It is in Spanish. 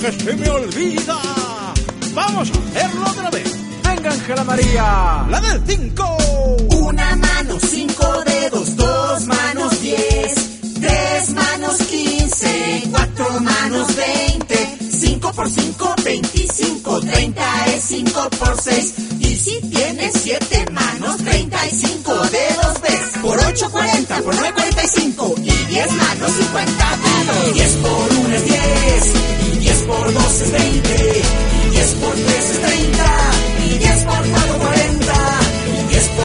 que se me olvida. Vamos a hacerlo otra vez. Venga, Ángela María. La del 5. Una mano, 5 dedos, 2 manos, 10, 3 manos, 15, 4 manos, 20, 5 por 5, 25, 30 es 5 por 6. Y si tienes 7 manos, 35 dedos ves. Por 8, 40, por 9, 45. Y 10 manos, 50 dedos. 10 por